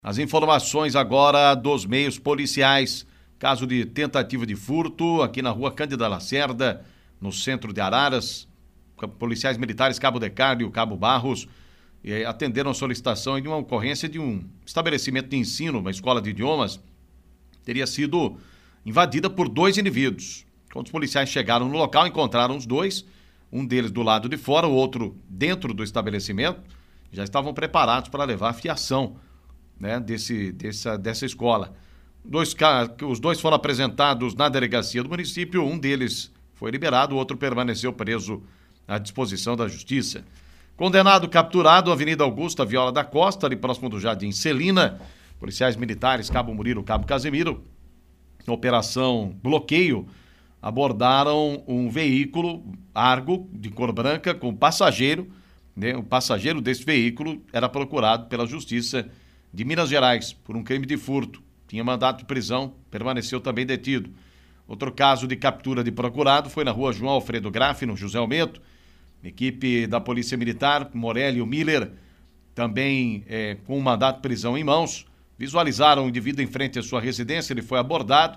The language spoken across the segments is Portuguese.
As informações agora dos meios policiais. Caso de tentativa de furto aqui na rua Cândida Lacerda, no centro de Araras. Policiais militares Cabo Decárdio e Cabo Barros atenderam a solicitação de uma ocorrência de um estabelecimento de ensino, uma escola de idiomas, teria sido invadida por dois indivíduos. Quando os policiais chegaram no local, encontraram os dois, um deles do lado de fora, o outro dentro do estabelecimento, já estavam preparados para levar a fiação, né, dessa escola. Os dois foram apresentados na delegacia do município, um deles foi liberado, o outro permaneceu preso à disposição da justiça. Condenado capturado, Avenida Augusta Viola da Costa, ali próximo do Jardim Celina, policiais militares Cabo Murilo, Cabo Casimiro, operação bloqueio, abordaram um veículo Argo de cor branca com passageiro, né? O passageiro desse veículo era procurado pela Justiça de Minas Gerais por um crime de furto. Tinha mandato de prisão, permaneceu também detido. Outro caso de captura de procurado foi na rua João Alfredo Graff, no José Almeto. Equipe da Polícia Militar, Morélio Miller, também com um mandato de prisão em mãos, visualizaram o indivíduo em frente à sua residência, ele foi abordado,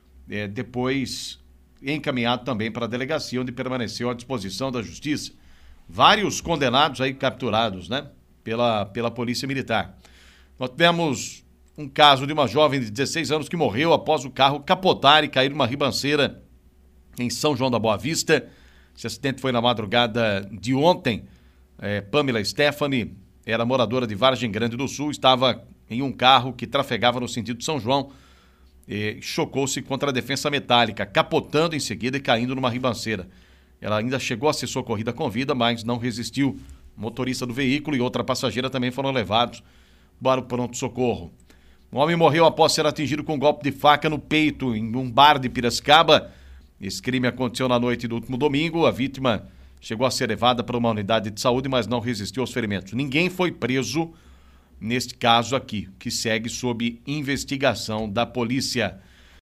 depois encaminhado também para a delegacia, onde permaneceu à disposição da Justiça. Vários condenados aí capturados, né, pela Polícia Militar. Nós tivemos um caso de uma jovem de 16 anos que morreu após o carro capotar e cair numa ribanceira em São João da Boa Vista. Esse acidente foi na madrugada de ontem. Pamela Stephanie era moradora de Vargem Grande do Sul, estava em um carro que trafegava no sentido de São João e chocou-se contra a defensa metálica, capotando em seguida e caindo numa ribanceira. Ela ainda chegou a ser socorrida com vida, mas não resistiu. O motorista do veículo e outra passageira também foram levados para o pronto-socorro. Um homem morreu após ser atingido com um golpe de faca no peito em um bar de Piracicaba. Esse crime aconteceu na noite do último domingo. A vítima chegou a ser levada para uma unidade de saúde, mas não resistiu aos ferimentos. Ninguém foi preso neste caso aqui, que segue sob investigação da polícia.